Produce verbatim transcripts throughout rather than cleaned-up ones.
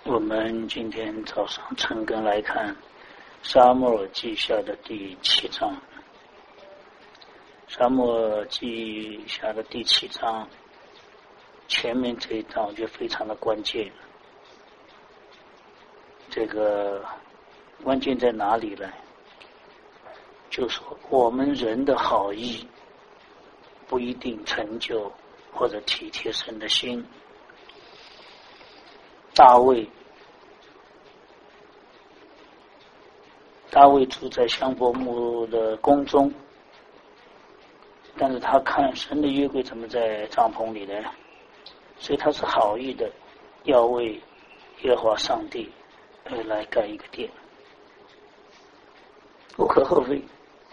我们今天早上晨更来看撒母耳记下的第七章。撒母耳记下的第七章前面这一章我觉得非常的关键。这个关键在哪里呢？就是说我们人的好意不一定成就或者体贴神的心。大卫大卫住在香柏木的宫中，但是他看神的约柜怎么在帐篷里呢？所以他是好意的，要为耶和华上帝而来盖一个殿，无可厚非。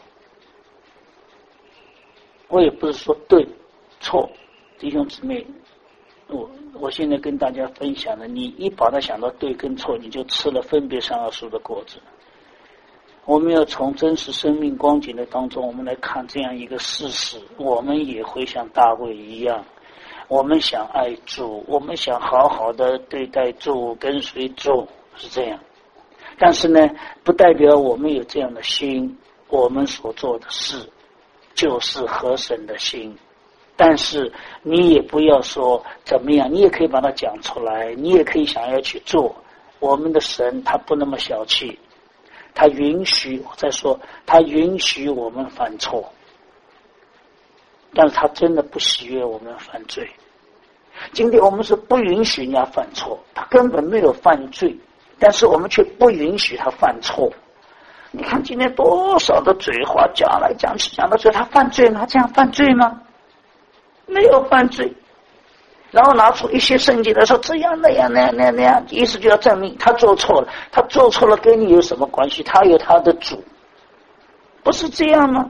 我也不是说对错，弟兄姊妹，我我现在跟大家分享的，你一把它想到对跟错，你就吃了分别善恶树的果子。我们要从真实生命光景的当中，我们来看这样一个事实，我们也会像大卫一样，我们想爱主，我们想好好的对待主，跟随主，是这样。但是呢，不代表我们有这样的心，我们所做的事就是合神的心。但是你也不要说怎么样，你也可以把它讲出来，你也可以想要去做。我们的神他不那么小气，他允许，我再说，他允许我们犯错，但是他真的不喜悦我们犯罪。今天我们是不允许人家犯错，他根本没有犯罪，但是我们却不允许他犯错。你看今天多少的嘴话讲来讲去，讲到最后他犯罪吗？这样犯罪吗？没有犯罪。然后拿出一些圣经来说这样那样那样那样那样，意思就要证明他做错了。他做错了跟你有什么关系？他有他的主，不是这样吗？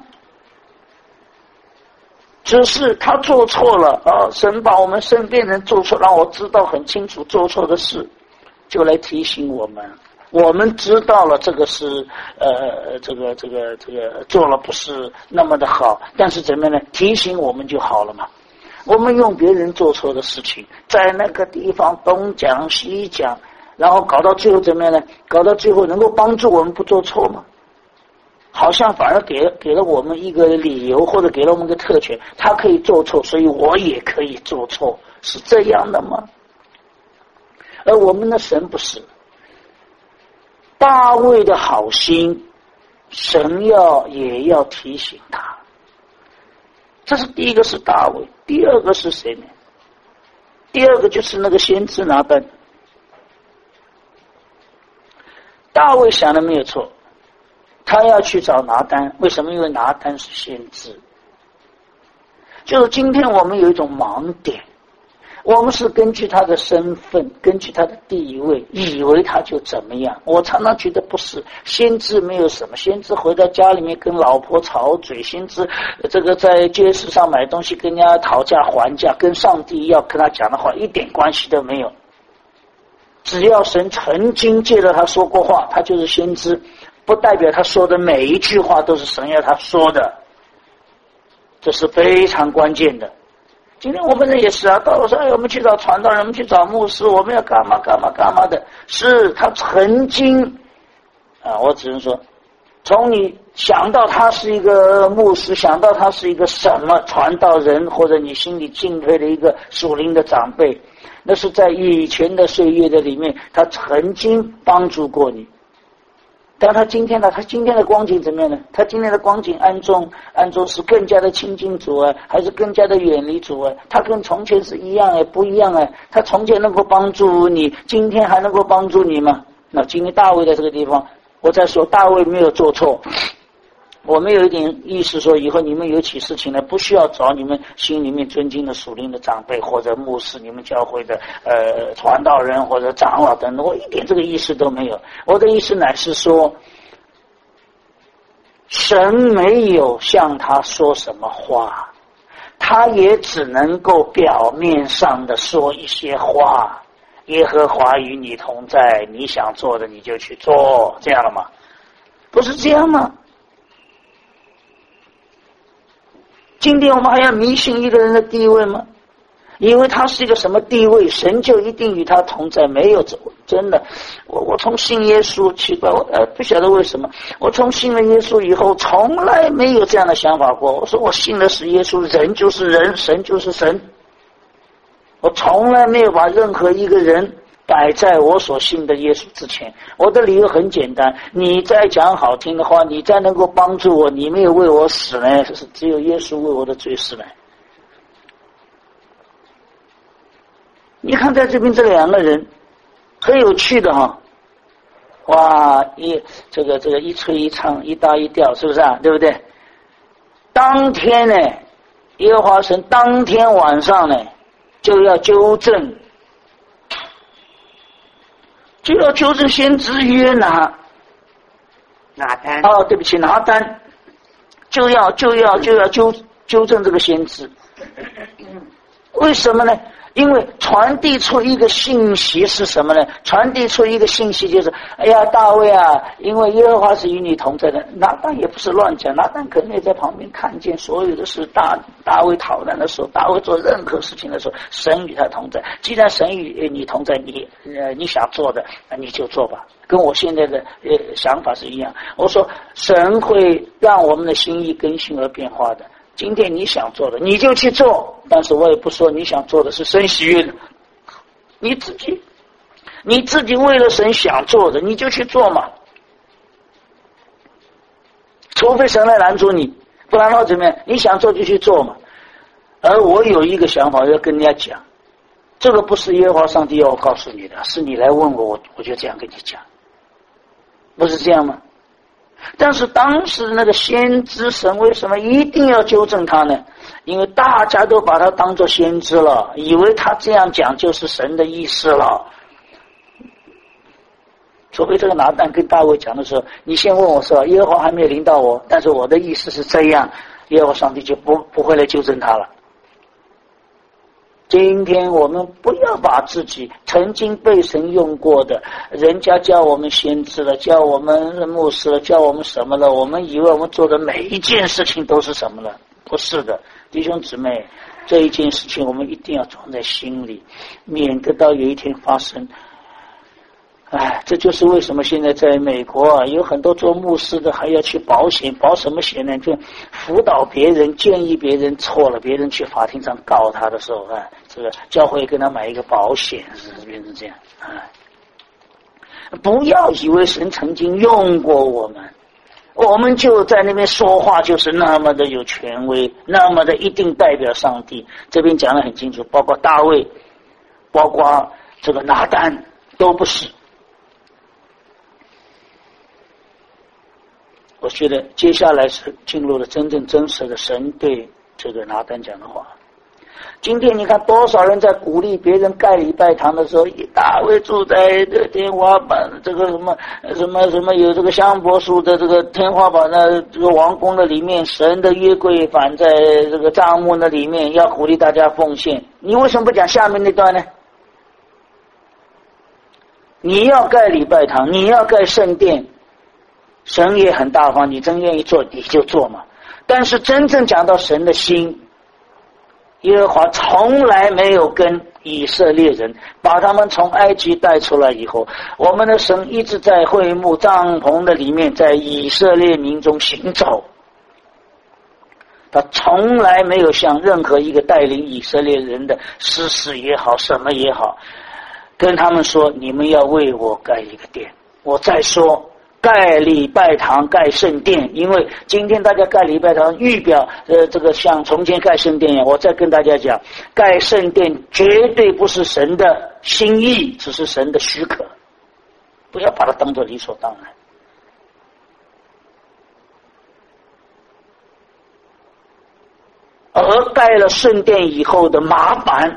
只是他做错了啊！神把我们身边人做错，让我知道很清楚做错的事，就来提醒我们。我们知道了这个是呃这个这个这个做了不是那么的好，但是怎么样呢？提醒我们就好了嘛。我们用别人做错的事情，在那个地方东讲西讲，然后搞到最后怎么样呢？搞到最后能够帮助我们不做错吗？好像反而给了给了我们一个理由，或者给了我们一个特权，他可以做错，所以我也可以做错，是这样的吗？而我们的神不是。大卫的好心，神要也要提醒他。这是第一个是大卫，第二个是谁呢？第二个就是那个先知拿单。大卫想的没有错，他要去找拿单，为什么？因为拿单是先知。就是今天我们有一种盲点，我们是根据他的身份，根据他的地位，以为他就怎么样。我常常觉得不是，先知没有什么，先知回到家里面跟老婆吵嘴，先知这个在街市上买东西跟人家讨价还价，跟上帝要跟他讲的话一点关系都没有。只要神曾经借着他说过话，他就是先知，不代表他说的每一句话都是神要他说的，这是非常关键的。今天我们人也是啊，到了说哎，我们去找传道人，我们去找牧师，我们要干嘛干嘛干嘛的。是他曾经啊，我只能说，从你想到他是一个牧师，想到他是一个什么传道人，或者你心里敬佩的一个属灵的长辈，那是在以前的岁月的里面，他曾经帮助过你。但他今天呢？他今天的光景怎么样呢？他今天的光景暗中暗中是更加的亲近主啊，还是更加的远离主啊？他跟从前是一样哎，不一样哎。他从前能够帮助你，今天还能够帮助你吗？那今天大卫在这个地方，我在说大卫没有做错。我们有一点意识说，以后你们有起事情呢，不需要找你们心里面尊敬的属灵的长辈或者牧师，你们教会的呃传道人或者长老等等，我一点这个意识都没有。我的意思乃是说，神没有向他说什么话，他也只能够表面上的说一些话。耶和华与你同在，你想做的你就去做，这样了吗？不是这样吗？今天我们还要迷信一个人的地位吗？以为他是一个什么地位，神就一定与他同在，没有真的，我我从信耶稣，奇怪，我呃不晓得为什么，我从信了耶稣以后，从来没有这样的想法过。我说我信的是耶稣，人就是人，神就是神。我从来没有把任何一个人摆在我所信的耶稣之前。我的理由很简单，你再讲好听的话，你再能够帮助我，你没有为我死呢，是只有耶稣为我的罪死呢。你看在这边这两个人很有趣的哈，哇，一这个这个一吹一唱，一搭一调，是不是啊？对不对？当天呢，耶和华神当天晚上呢，就要纠正，就要纠正先知约拿， 拿单哦，对不起，拿单，就要就要就要纠纠正这个先知，为什么呢？因为传递出一个信息是什么呢？传递出一个信息就是，哎呀，大卫啊，因为耶和华是与你同在的。拿单也不是乱讲，拿单肯定也在旁边看见所有的事。大大卫讨论的时候，大卫做任何事情的时候，神与他同在。既然神与你同在，你呃你想做的，你就做吧。跟我现在的呃想法是一样。我说，神会让我们的心意更新而变化的。今天你想做的你就去做，但是我也不说你想做的是神喜悦的，你自己你自己为了神想做的你就去做嘛，除非神来拦住你，不然的话怎么样？你想做就去做嘛。而我有一个想法要跟人家讲，这个不是耶和华上帝要我告诉你的，是你来问我，我我就这样跟你讲，不是这样吗？但是当时那个先知神为什么一定要纠正他呢？因为大家都把他当作先知了，以为他这样讲就是神的意思了。除非这个拿单跟大卫讲的时候，你先问我说耶和华还没有临到我，但是我的意思是这样，耶和华上帝就不不会来纠正他了。今天我们不要把自己曾经被神用过的，人家叫我们先知了，叫我们牧师了，叫我们什么了，我们以为我们做的每一件事情都是什么了？不是的，弟兄姊妹，这一件事情我们一定要装在心里，免得到有一天发生。哎，这就是为什么现在在美国啊，有很多做牧师的还要去保险，保什么险呢？就辅导别人，建议别人错了，别人去法庭上告他的时候啊，这个教会跟他买一个保险，是变成这样啊。不要以为神曾经用过我们，我们就在那边说话就是那么的有权威，那么的一定代表上帝。这边讲得很清楚，包括大卫，包括这个拿单，都不是。我觉得接下来是进入了真正真实的神对这个拿单讲的话。今天你看多少人在鼓励别人盖礼拜堂的时候，一大位住在这天花板，这个什么什么什么有这个香柏树的这个天花板的这个王宫的里面，神的约柜反在这个帐幕的里面，要鼓励大家奉献。你为什么不讲下面那段呢？你要盖礼拜堂，你要盖圣殿，神也很大方，你真愿意做你就做嘛。但是真正讲到神的心，耶和华从来没有跟以色列人把他们从埃及带出来以后，我们的神一直在会幕帐篷的里面，在以色列民中行走。他从来没有向任何一个带领以色列人的士师也好，什么也好，跟他们说你们要为我盖一个殿。我再说盖礼拜堂，盖圣殿，因为今天大家盖礼拜堂预表呃，这个像从前盖圣殿一样。我再跟大家讲，盖圣殿绝对不是神的心意，只是神的许可，不要把它当作理所当然。而盖了圣殿以后的麻烦，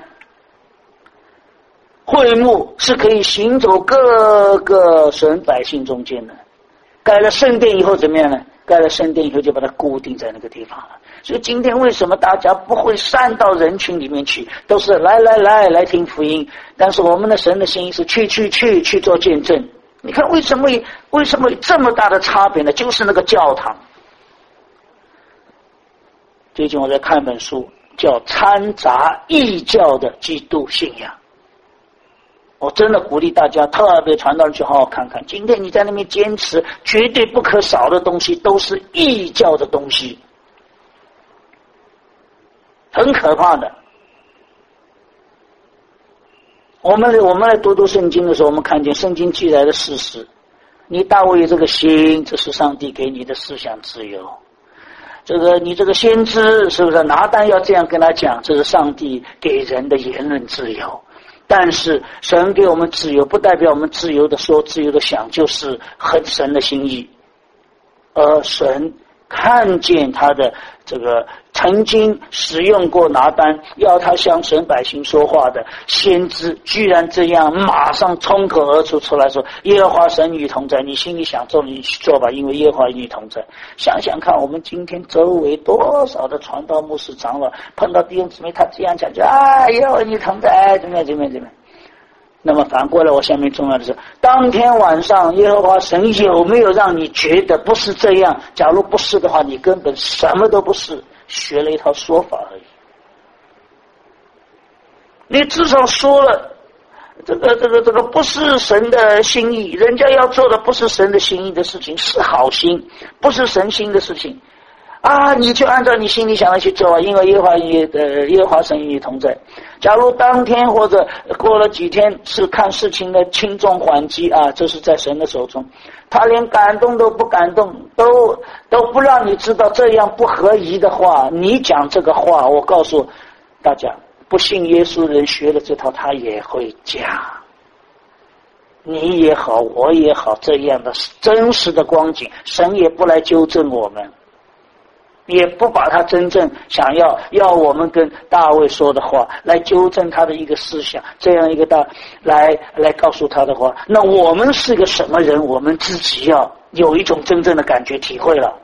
会幕是可以行走各个神百姓中间的。盖了圣殿以后怎么样呢？盖了圣殿以后就把它固定在那个地方了。所以今天为什么大家不会散到人群里面去，都是来来来来听福音，但是我们的神的心意是去去去去做见证。你看为什么为什么有这么大的差别呢？就是那个教堂。最近我在看本书叫《掺杂异教的基督信仰》， 我真的鼓励大家，特别传道人去好好看看。今天你在那边坚持，绝对不可少的东西都是异教的东西，很可怕的。我们我们来读读圣经的时候，我们看见圣经记载的事实。你大卫有这个心，这是上帝给你的思想自由。这个你这个先知是不是拿单要这样跟他讲，这是上帝给人的言论自由。但是神给我们自由，不代表我们自由的说自由的想，就是很神的心意。而神看见他的这个曾经使用过拿单要他向神百姓说话的先知，居然这样马上冲口而出出来说，耶和华神与你同在，你心里想做你去做吧，因为耶和华与你同在。想想看，我们今天周围多少的传道牧师长老碰到弟兄姊妹他这样讲，就啊耶和华与你同在，怎么样怎么样怎么样。那么反过来，我下面重要的是，当天晚上耶和华神有没有让你觉得不是这样？假如不是的话，你根本什么都不是，学了一套说法而已。你至少说了这个这个这个不是神的心意，人家要做的不是神的心意的事情，是好心，不是神心的事情啊，你就按照你心里想的去做，因为耶和华与呃耶和华神与你同在。假如当天或者过了几天是看事情的轻重缓急啊，这是在神的手中，他连感动都不感动，都都不让你知道这样不合宜的话，你讲这个话，我告诉大家，不信耶稣的人学了这套他也会讲。你也好，我也好，这样的真实的光景，神也不来纠正我们，也不把他真正想要要我们跟大卫说的话来纠正他的一个思想，这样一个大来来告诉他的话，那我们是个什么人，我们自己要有一种真正的感觉体会了。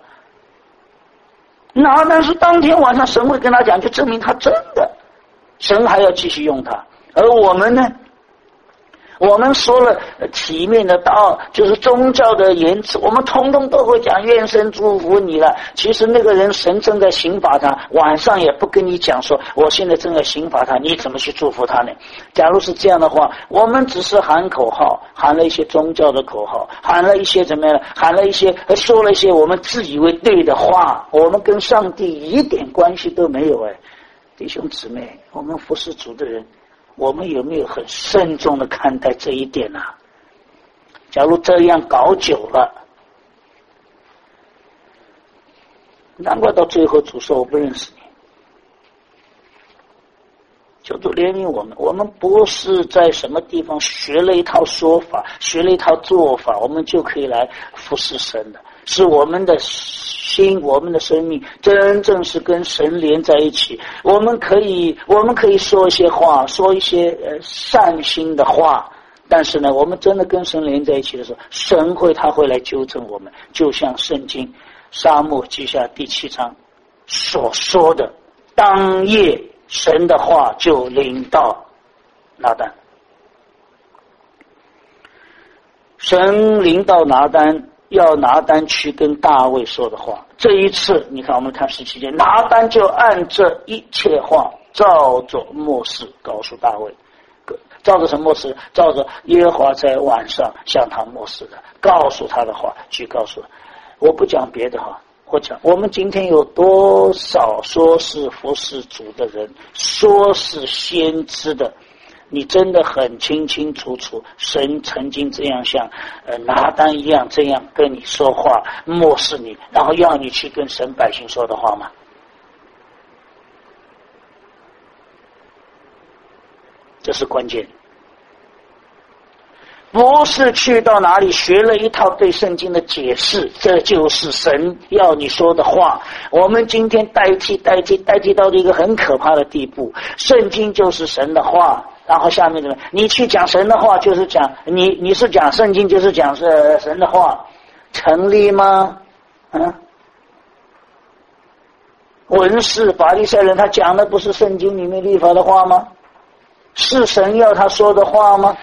那但是当天晚上神会跟他讲，就证明他真的，神还要继续用他。而我们呢，我们说了体面的道，就是宗教的言辞，我们通通都会讲愿神祝福你了。其实那个人神正在刑罚他，晚上也不跟你讲说我现在正在刑罚他，你怎么去祝福他呢？假如是这样的话，我们只是喊口号，喊了一些宗教的口号，喊了一些怎么样，喊了一些说了一些我们自以为对的话，我们跟上帝一点关系都没有。哎，弟兄姊妹，我们服侍主的人，我们有没有很慎重的看待这一点啊？假如这样搞久了，难怪到最后主说我不认识你。求主怜悯我们，我们不是在什么地方学了一套说法，学了一套做法，我们就可以来服侍神的。是我们的心，我们的生命真正是跟神连在一起。我们可以我们可以说一些话，说一些呃善心的话，但是呢，我们真的跟神连在一起的时候，神会他会来纠正我们，就像圣经撒母耳记下第七章所说的，当夜神的话就临到拿单，神临到拿单，要拿单去跟大卫说的话。这一次你看，我们看十七节，拿单就按这一切话照着默示告诉大卫，照着什么默示？照着耶和华在晚上向他默示的告诉他的话去告诉他。我不讲别的哈，我讲我们今天有多少说是服侍主的人，说是先知的，你真的很清清楚楚，神曾经这样像呃拿单一样这样跟你说话，漠视你，然后要你去跟神百姓说的话吗？这是关键。不是去到哪里学了一套对圣经的解释，这就是神要你说的话。我们今天代替代替代替到一个很可怕的地步，圣经就是神的话，然后下面的你去讲神的话，就是讲你你是讲圣经，就是讲是神的话，成立吗？嗯，文士法利赛人他讲的不是圣经里面律法的话吗？是神要他说的话吗？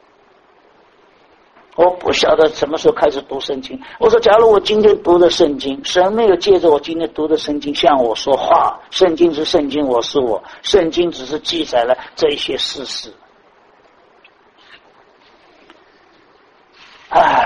我不晓得什么时候开始读圣经。我说假如我今天读的圣经，神没有借着我今天读的圣经向我说话，圣经是圣经，我是我，圣经只是记载了这一些事实。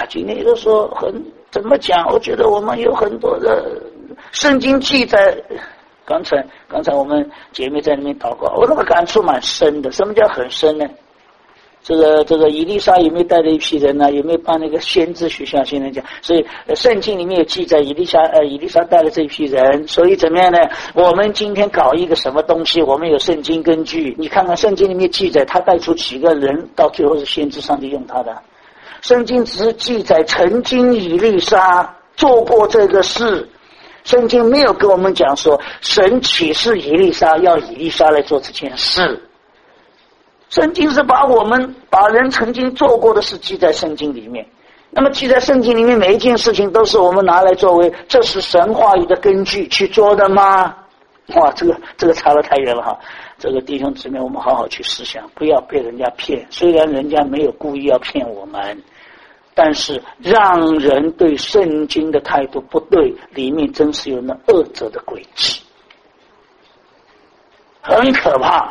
今天就说很怎么讲？我觉得我们有很多的圣经记载。刚才刚才我们姐妹在那边祷告，我那个感触蛮深的。什么叫很深呢？这个这个以利沙有没有带着一批人呢、啊？有没有办那个先知学校？现在讲，所以圣经里面有记载，以利沙呃以利沙带了这一批人，所以怎么样呢？我们今天搞一个什么东西，我们有圣经根据。你看看圣经里面记载，他带出几个人，到最后是先知上帝用他的。圣经只是记载曾经以利沙做过这个事，圣经没有跟我们讲说神启示以利沙要以利沙来做这件事。圣经是把我们把人曾经做过的事记在圣经里面，那么记在圣经里面每一件事情都是我们拿来作为这是神话语的根据去做的吗？哇，这个这个差得太远了哈！这个弟兄姊妹，我们好好去思想，不要被人家骗。虽然人家没有故意要骗我们，但是让人对圣经的态度不对，里面真是有那恶者的诡计，很可怕。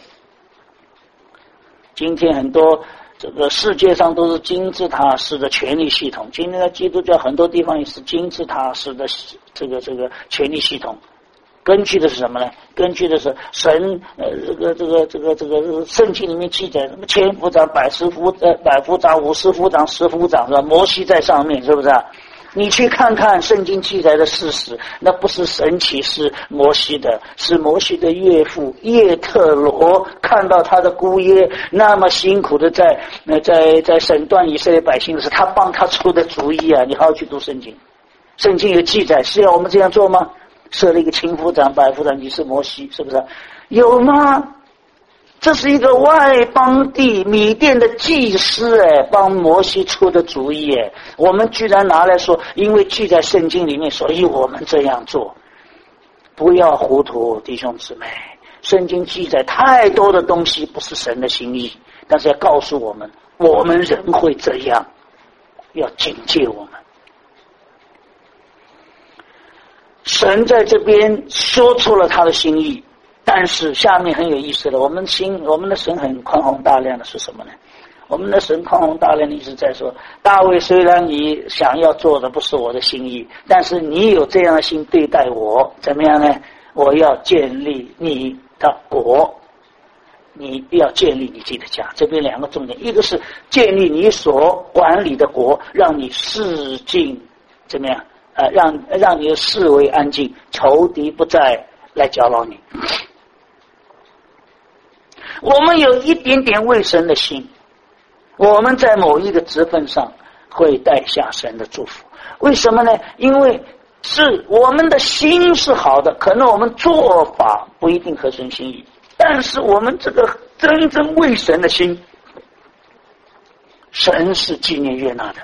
今天很多这个世界上都是金字塔式的权力系统，今天的基督教很多地方也是金字塔式的这个这个权力系统。根据的是什么呢？根据的是神呃这个这个这个这个圣经里面记载，什么千夫长、百十夫呃百夫长、五十夫长、十夫长是吧？摩西在上面，是不是啊？你去看看圣经记载的事实，那不是神启示摩西的，是摩西的岳父叶特罗看到他的姑爷那么辛苦的在呃在在审断以色列百姓的时候，他帮他出的主意啊！你好好去读圣经，圣经有记载，是要我们这样做吗？设了一个千夫长、百夫长，你是摩西，是不是？有吗？这是一个外邦地米甸的祭司哎，帮摩西出的主意哎，我们居然拿来说，因为记在圣经里面，所以我们这样做。不要糊涂，弟兄姊妹，圣经记载太多的东西不是神的心意，但是要告诉我们，我们人会这样，要警戒我们。神在这边说出了他的心意，但是下面很有意思的，我们心我们的神很宽宏大量的是什么呢？我们的神宽宏大量的意思在说，大卫虽然你想要做的不是我的心意，但是你有这样的心对待我，怎么样呢？我要建立你的国，你要建立你自己的家。这边两个重点，一个是建立你所管理的国，让你世境怎么样？呃，让让你的视为安静，仇敌不再来搅扰你。我们有一点点为神的心，我们在某一个职分上会带下神的祝福。为什么呢？因为是我们的心是好的，可能我们做法不一定合神心意，但是我们这个真正为神的心，神是纪念悦纳的。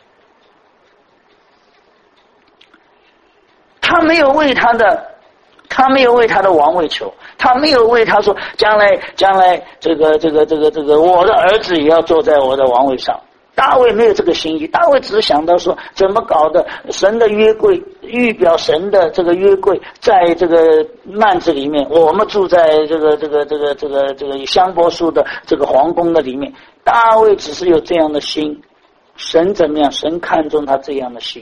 他没有为他的，他没有为他的王位求，他没有为他说将来将来这个这个这个这个我的儿子也要坐在我的王位上。大卫没有这个心意，大卫只是想到说怎么搞的，神的约柜预表神的这个约柜在这个幔子里面，我们住在这个这个这个这个这个香柏树的这个皇宫的里面。大卫只是有这样的心，神怎么样？神看重他这样的心。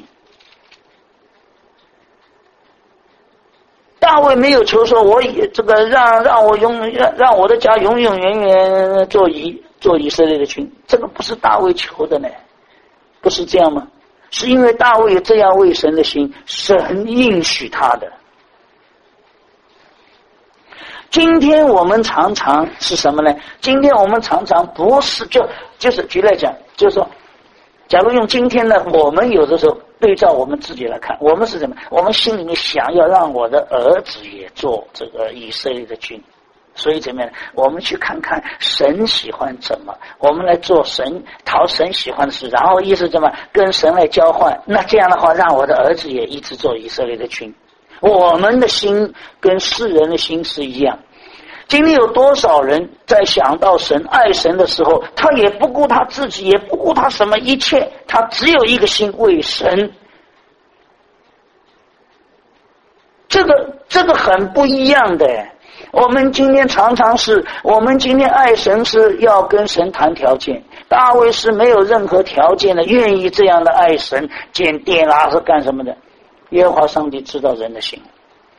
大卫没有求说，我这个让让我永让让我的家永永远远做以做以色列的君，这个不是大卫求的呢，不是这样吗？是因为大卫有这样为神的心，神应许他的。今天我们常常是什么呢？今天我们常常不是就就是举例来讲，就是说，假如用今天呢，我们有的时候对照我们自己来看，我们是什么？我们心里面想要让我的儿子也做这个以色列的君，所以怎么样？我们去看看神喜欢怎么，我们来做神讨神喜欢的事，然后意思怎么跟神来交换。那这样的话，让我的儿子也一直做以色列的君。我们的心跟世人的心是一样。今天有多少人在想到神爱神的时候，他也不顾他自己，也不顾他什么一切，他只有一个心为神。这个这个很不一样的。 我们今天常常是，我们今天爱神是要跟神谈条件，大卫是没有任何条件的，愿意这样的爱神，建殿啊是干什么的？耶和华上帝知道人的心。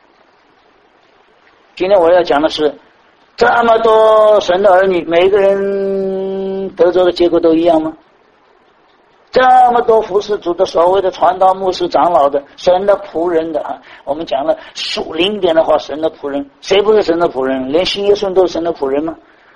今天我要讲的是，这么多神的儿女，每个人得着的结果都一样吗？这么多服侍主的所谓的传道牧师长老的神的仆人的啊，我们讲了属灵一点的话，神的仆人谁不是神的仆人？连信耶稣都是神的仆人吗？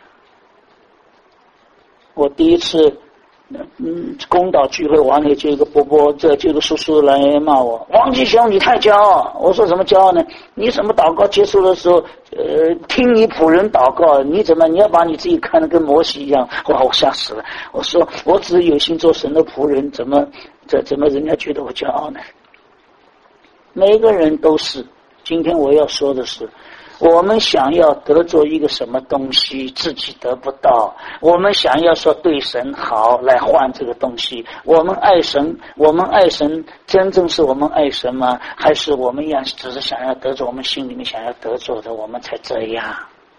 我第一次嗯，公道聚会完了，就一个伯伯，这这个叔叔来骂我，王继雄你太骄傲。我说什么骄傲呢？你什么祷告结束的时候，呃，听你仆人祷告，你怎么你要把你自己看得跟摩西一样？哇，我吓死了。我说我只是有心做神的仆人，怎么这怎么人家觉得我骄傲呢？每个人都是。今天我要说的是，我们想要得着一个什么东西，自己得不到，我们想要说对神好来换这个东西，我们爱神，我们爱神真正是我们爱神吗？还是我们要只是想要得着我们心里面想要得着的，我们才这样？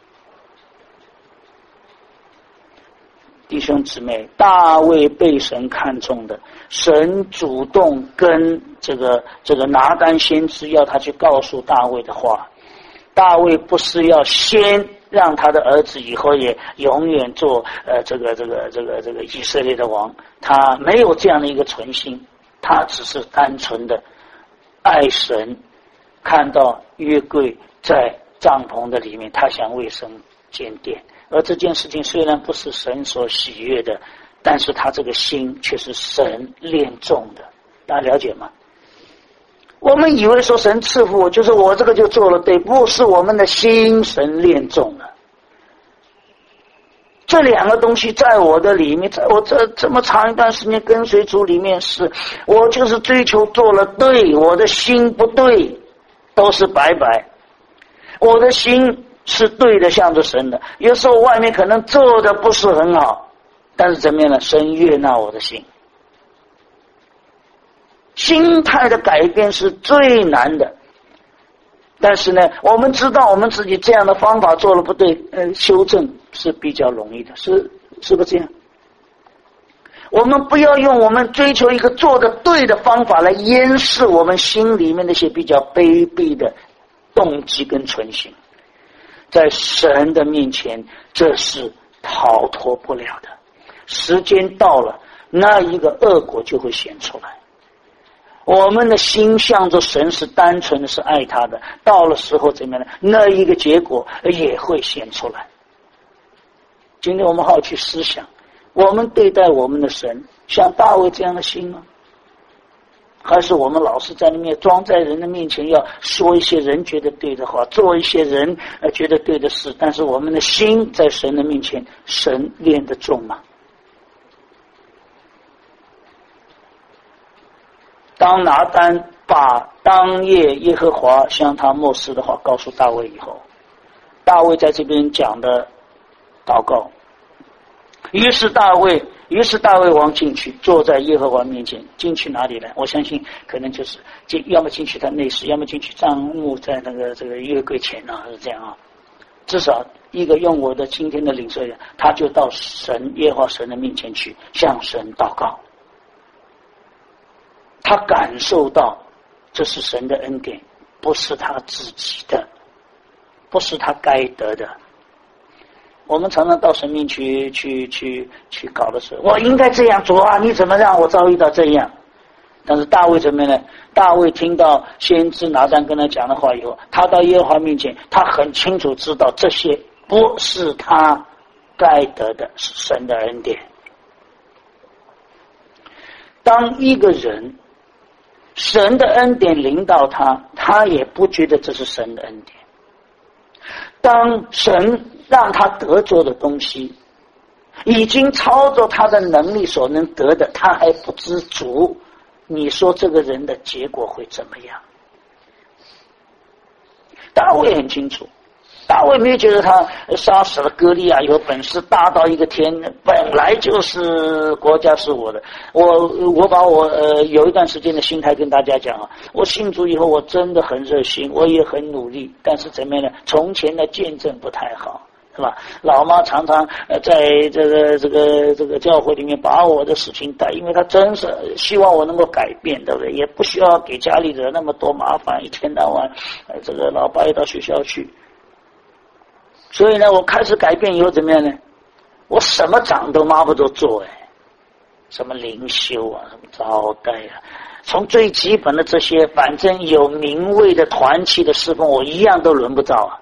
弟兄姊妹，大卫被神看中的，神主动跟这个这个拿单先知要他去告诉大卫的话，大卫不是要先让他的儿子以后也永远做呃这个这个这个这个以色列的王，他没有这样的一个存心，他只是单纯的爱神，看到约柜在帐篷的里面，他想为神建殿，而这件事情虽然不是神所喜悦的，但是他这个心却是神恋中的，大家了解吗？我们以为说神赐福我，就是我这个就做了对，不是我们的心神恋中了。这两个东西在我的里面，在我这这么长一段时间跟随主里面，是我就是追求做了对，我的心不对，都是白白。我的心是对的，向着神的。有时候外面可能做的不是很好，但是怎么样呢？神悦纳我的心。心态的改变是最难的，但是呢，我们知道我们自己这样的方法做了不对，呃，修正是比较容易的，是是不是这样？我们不要用我们追求一个做的对的方法来掩饰我们心里面那些比较卑鄙的动机跟存心，在神的面前，这是逃脱不了的。时间到了，那一个恶果就会显出来。我们的心向着神是单纯的，是爱他的，到了时候怎么样呢？那一个结果也会显出来。今天我们好去思想，我们对待我们的神像大卫这样的心吗？还是我们老是在那面装在人的面前，要说一些人觉得对的话，做一些人呃觉得对的事，但是我们的心在神的面前，神恋得重吗？当拿单把当夜耶和华向他默示的话告诉大卫以后，大卫在这边讲的祷告，于是大卫于是大卫王进去，坐在耶和华面前。进去哪里呢？我相信可能就是进，要么进去他内室，要么进去帐幕，在那个这个约柜前啊，是这样啊。至少一个用我的今天的领受人，他就到神耶和华神的面前去向神祷告。他感受到这是神的恩典，不是他自己的，不是他该得的。我们常常到神面去去去去搞的时候，我应该这样做啊，你怎么让我遭遇到这样？但是大卫怎么呢？大卫听到先知拿单跟他讲的话以后，他到耶和华面前，他很清楚知道这些不是他该得的，是神的恩典。当一个人神的恩典临到他，他也不觉得这是神的恩典。当神让他得着的东西已经超过他的能力所能得的，他还不知足，你说这个人的结果会怎么样？大卫很清楚， 大卫没有觉得他杀死了歌利亚以后本事大到一个天，本来就是国家是我的。我我把我呃有一段时间的心态跟大家讲啊，我信主以后我真的很热心，我也很努力，但是怎么样呢？从前的见证不太好。是吧？老妈常常呃在这个这个这个教会里面把我的事情带，因为她真是希望我能够改变，对不对？也不需要给家里惹那么多麻烦，一天到晚呃这个老爸也到学校去。所以呢，我开始改变以后怎么样呢？我什么长都妈不都做哎，什么灵修啊，什么招待啊，从最基本的这些，反正有名位的团契的侍奉，我一样都轮不着啊。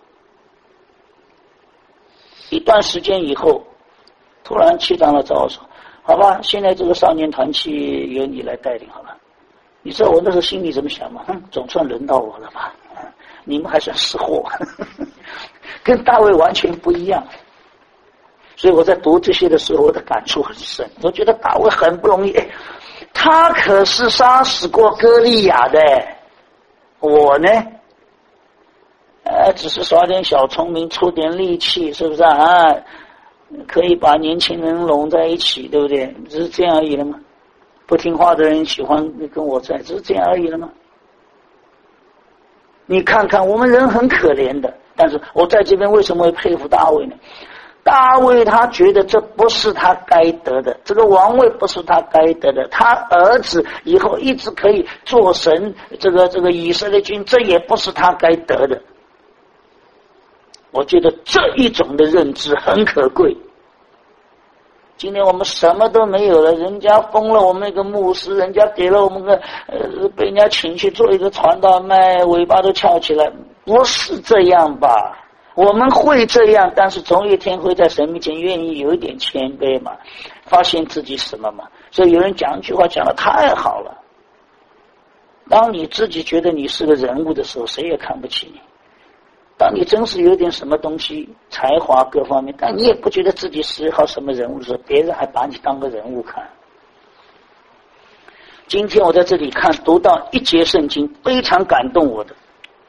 一段时间以后，突然气长了找我说：“好吧，现在这个少年团契由你来带领好了。”你知道我那时候心里怎么想吗？哼，总算轮到我了吧？你们还算识货，跟大卫完全不一样。所以我在读这些的时候，我的感触很深。我觉得大卫很不容易，他可是杀死过歌利亚的，我呢？呃，只是耍点小聪明，出点力气，是不是啊？可以把年轻人拢在一起，对不对？只是这样而已了吗？不听话的人喜欢跟我在，只是这样而已了吗？你看看，我们人很可怜的，但是我在这边为什么会佩服大卫呢？大卫他觉得这不是他该得的，这个王位不是他该得的，他儿子以后一直可以做神，这个这个以色列军，这也不是他该得的。我觉得这一种的认知很可贵。今天我们什么都没有了，人家封了我们一个牧师，人家给了我们个呃，被人家请去做一个传道卖，尾巴都翘起来，不是这样吧？我们会这样，但是总有一天会在神面前愿意有一点谦卑嘛，发现自己什么嘛。所以有人讲一句话讲得太好了，当你自己觉得你是个人物的时候，谁也看不起你。当你真是有点什么东西，才华各方面，但你也不觉得自己是好什么人物的时候，别人还把你当个人物看。今天我在这里看读到一节圣经，非常感动我的。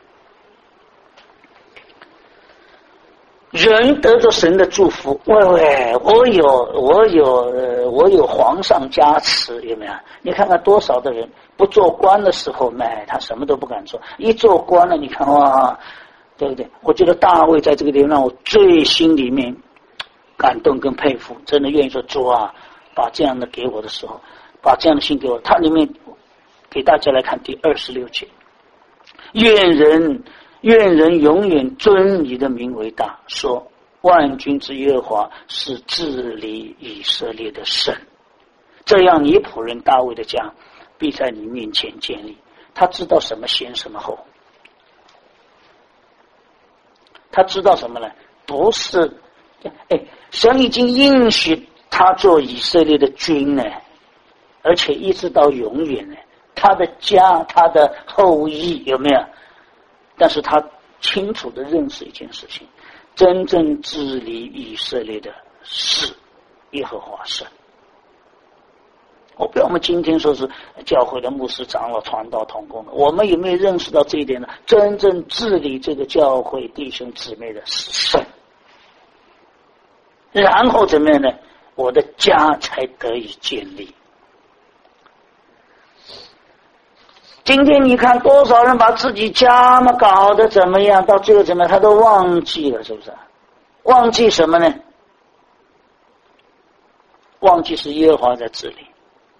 人得着神的祝福，喂喂，我有我有呃我有皇上加持，有没有？你看看多少的人不做官的时候，哎，他什么都不敢做；一做官了，你看哇，对不对？我觉得大卫在这个地方让我最心里面感动跟佩服，真的愿意说主啊，把这样的给我的时候，把这样的心给我。他里面给大家来看第二十六节，愿人。愿人永远尊你的名为大，说万军之耶和华是治理以色列的神，这样你仆人大卫的家必在你面前建立。他知道什么先什么后，他知道什么呢？不是哎，神已经应许他做以色列的君呢，而且一直到永远呢，他的家他的后裔有没有？但是他清楚地认识一件事情，真正治理以色列的是耶和华神。我不要我们今天说是教会的牧师长老传道同工的，我们有没有认识到这一点呢？真正治理这个教会弟兄姊妹的是神，然后怎么样呢？我的家才得以建立。今天你看多少人把自己家嘛搞得怎么样，到最后怎么样他都忘记了，是不是？忘记什么呢？忘记是耶和华在治理。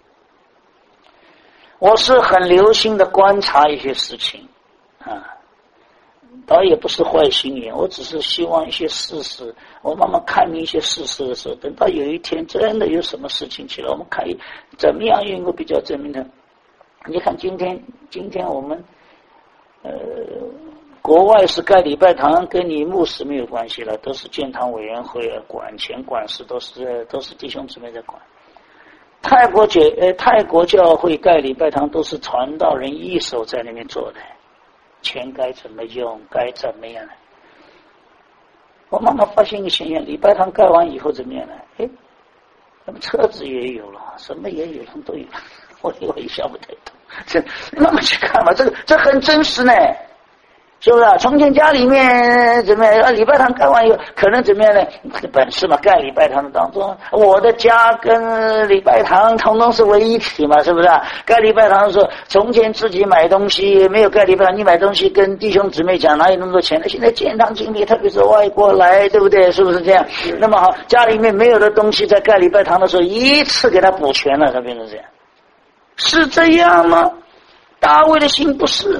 我是很留心的观察一些事情啊，倒也不是坏心眼，我只是希望一些事实，我慢慢看明一些事实的时候，等到有一天真的有什么事情起来，我们可以怎么样用个比较证明的。你看今天今天我们呃国外是盖礼拜堂，跟你牧师没有关系了，都是建堂委员会啊，管钱管事都是都是弟兄姊妹在管。泰国教呃泰国教会盖礼拜堂都是传道人一手在那边做的，钱该怎么用，该怎么样呢？我慢慢发现一个现象，礼拜堂盖完以后怎么样呢？哎，那么车子也有了，什么也有了，都有了。我我也想不太懂，这慢慢去看吧，这个这很真实呢。 是不是啊？从前家里面怎么样？啊，礼拜堂盖完以后，可能怎么样呢？本事嘛，盖礼拜堂的当中，我的家跟礼拜堂统统是为一体嘛，是不是啊？盖礼拜堂的时候，从前自己买东西没有盖礼拜堂，你买东西跟弟兄姊妹讲，哪有那么多钱呢？现在建堂经理，特别是外国来，对不对？是不是这样？那么好，家里面没有的东西，在盖礼拜堂的时候，一次给他补全了，它变成这样，是这样吗？大卫的心不是。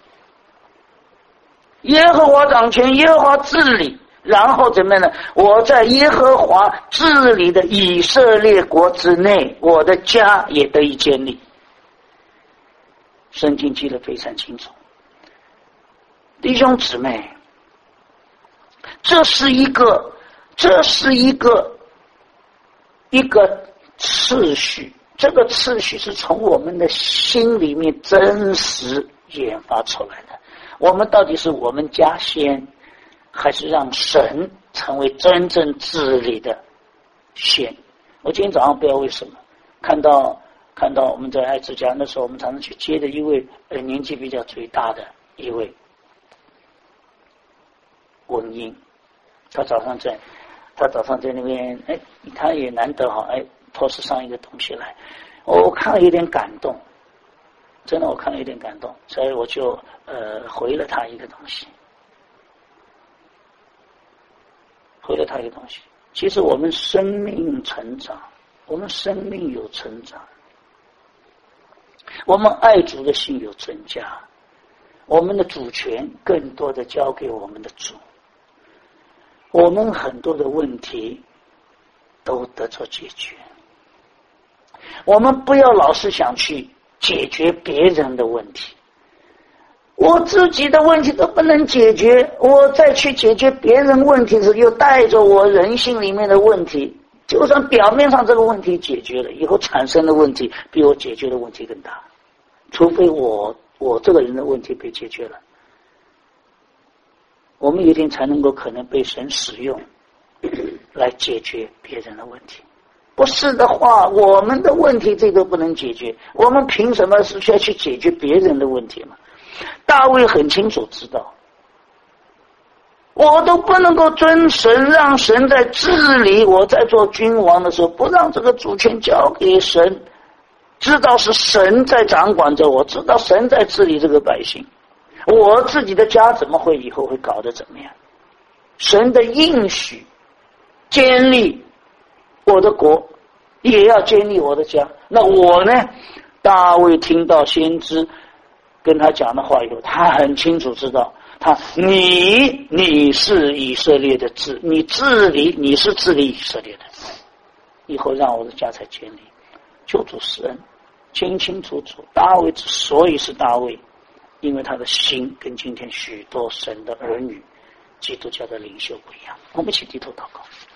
耶和华掌权，耶和华治理，然后怎么样呢？我在耶和华治理的以色列国之内，我的家也得以建立。圣经记得非常清楚。弟兄姊妹，这是一个这是一个一个次序，这个次序是从我们的心里面真实研发出来的。我们到底是我们家先，还是让神成为真正治理的先？我今天早上不知道为什么看到看到我们在爱之家，那时候我们常常去接的一位呃年纪比较最大的一位文英，他早上在他早上在那边，哎，他也难得哈，哎，托斯上一个东西来，我看了有点感动。真的，我看了有点感动，所以我就呃回了他一个东西，回了他一个东西。其实我们生命成长，我们生命有成长，我们爱主的心有增加，我们的主权更多的交给我们的主，我们很多的问题都得到解决。我们不要老是想去解决别人的问题，我自己的问题都不能解决，我再去解决别人问题时，又带着我人性里面的问题。就算表面上这个问题解决了，以后产生的问题比我解决的问题更大，除非我我这个人的问题被解决了，我们有一天才能够可能被神使用来解决别人的问题。不是的话，我们的问题这个不能解决，我们凭什么是需要去解决别人的问题嘛？大卫很清楚知道，我都不能够遵神，让神在治理，我在做君王的时候，不让这个主权交给神，知道是神在掌管着我，知道神在治理这个百姓，我自己的家怎么会以后会搞得怎么样？神的应许建立我的国，也要建立我的家。那我呢？大卫听到先知跟他讲的话以后，他很清楚知道，他你你是以色列的治，你治理你是治理以色列的，以后让我的家才建立。救主施恩，清清楚楚。大卫之所以是大卫，因为他的心跟今天许多神的儿女、基督教的领袖不一样。我们一起低头祷告。